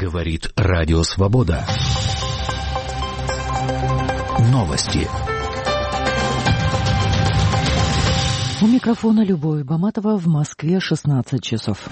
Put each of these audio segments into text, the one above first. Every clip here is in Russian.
Говорит Радио Свобода. Новости. У микрофона Любовь Баматова, в Москве 16 часов.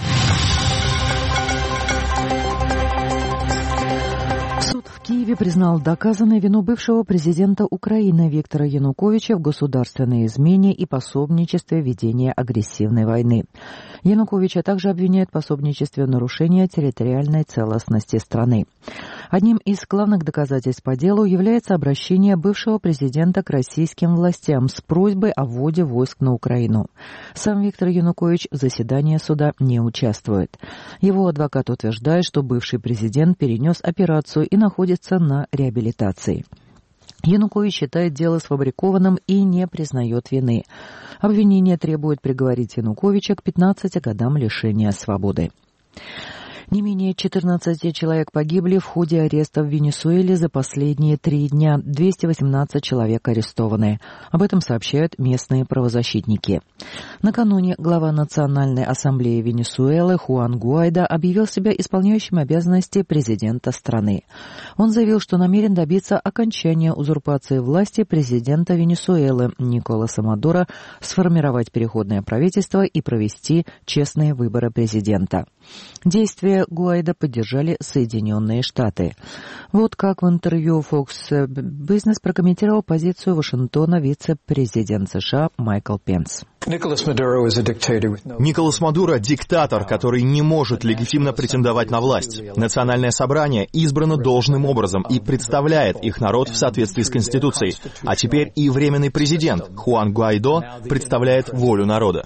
Суд в Киеве признал доказанной вину бывшего президента Украины Виктора Януковича в государственной измене и пособничестве в ведении агрессивной войны. Януковича также обвиняют в пособничестве в нарушении территориальной целостности страны. Одним из главных доказательств по делу является обращение бывшего президента к российским властям с просьбой о вводе войск на Украину. Сам Виктор Янукович в заседании суда не участвует. Его адвокат утверждает, что бывший президент перенес операцию и находится на реабилитации. Янукович считает дело сфабрикованным и не признает вины. Обвинение требует приговорить Януковича к 15 годам лишения свободы. Не менее 14 человек погибли в ходе ареста в Венесуэле за последние 3 дня. 218 человек арестованы. Об этом сообщают местные правозащитники. Накануне глава Национальной ассамблеи Венесуэлы Хуан Гуайдо объявил себя исполняющим обязанности президента страны. Он заявил, что намерен добиться окончания узурпации власти президента Венесуэлы Николаса Мадуро, сформировать переходное правительство и провести честные выборы президента. Действия Гуайдо поддержали Соединенные Штаты. Вот как в интервью Fox Business прокомментировал позицию Вашингтона вице-президент США Майкл Пенс. Николас Мадуро – диктатор, который не может легитимно претендовать на власть. Национальное собрание избрано должным образом и представляет их народ в соответствии с Конституцией. А теперь и временный президент Хуан Гуайдо представляет волю народа.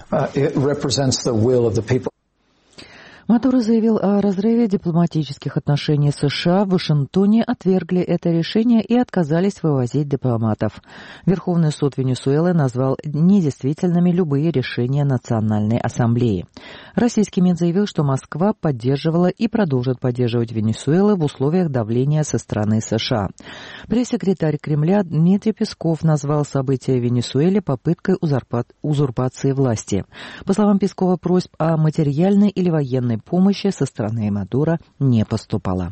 Мадуро заявил о разрыве дипломатических отношений США. В Вашингтоне отвергли это решение и отказались вывозить дипломатов. Верховный суд Венесуэлы назвал недействительными любые решения Национальной ассамблеи. Российский МИД заявил, что Москва поддерживала и продолжит поддерживать Венесуэлу в условиях давления со стороны США. Пресс-секретарь Кремля Дмитрий Песков назвал события в Венесуэле попыткой узурпации власти. По словам Пескова, просьб о материальной или военной помощи со стороны Мадуро не поступало.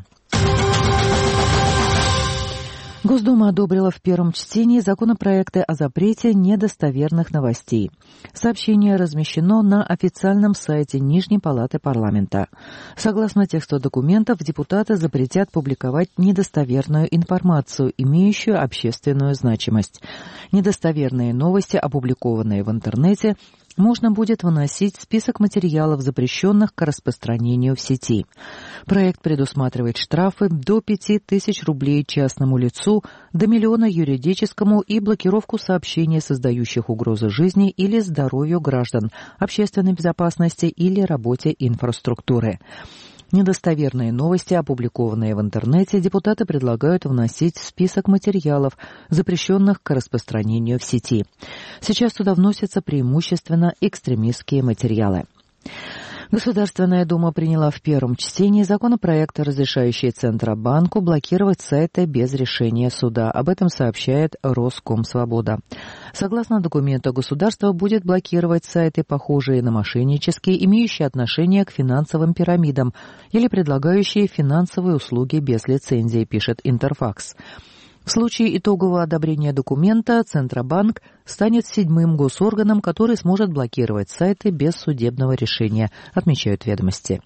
Госдума одобрила в первом чтении законопроекты о запрете недостоверных новостей. Сообщение размещено на официальном сайте Нижней палаты парламента. Согласно тексту документов, депутаты запретят публиковать недостоверную информацию, имеющую общественную значимость. Недостоверные новости, опубликованные в интернете, можно будет выносить в список материалов, запрещенных к распространению в сети. Проект предусматривает штрафы до 5000 рублей частному лицу, до 1 000 000 юридическому и блокировку сообщений, создающих угрозы жизни или здоровью граждан, общественной безопасности или работе инфраструктуры. Недостоверные новости, опубликованные в интернете, депутаты предлагают вносить в список материалов, запрещенных к распространению в сети. Сейчас туда вносятся преимущественно экстремистские материалы. Государственная Дума приняла в первом чтении законопроект, разрешающий Центробанку блокировать сайты без решения суда. Об этом сообщает Роскомсвобода. Согласно документу, государство будет блокировать сайты, похожие на мошеннические, имеющие отношение к финансовым пирамидам или предлагающие финансовые услуги без лицензии, пишет Интерфакс. В случае итогового одобрения документа Центробанк станет 7-м госорганом, который сможет блокировать сайты без судебного решения, отмечают ведомости.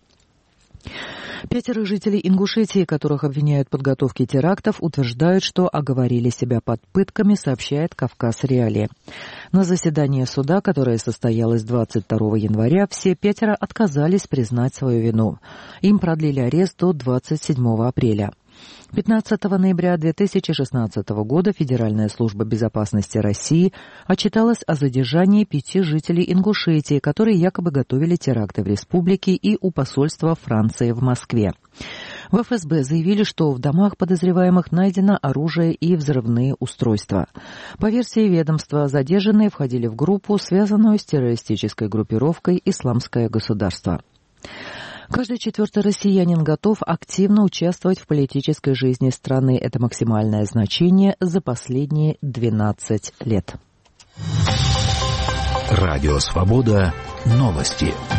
5 жителей Ингушетии, которых обвиняют в подготовке терактов, утверждают, что оговорили себя под пытками, сообщает Кавказ Реалии. На заседании суда, которое состоялось 22 января, все 5 отказались признать свою вину. Им продлили арест до 27 апреля. 15 ноября 2016 года Федеральная служба безопасности России отчиталась о задержании 5 жителей Ингушетии, которые якобы готовили теракты в республике и у посольства Франции в Москве. В ФСБ заявили, что в домах подозреваемых найдено оружие и взрывные устройства. По версии ведомства, задержанные входили в группу, связанную с террористической группировкой «Исламское государство». Каждый 4-й россиянин готов активно участвовать в политической жизни страны. Это максимальное значение за последние 12 лет. Радио Свобода. Новости.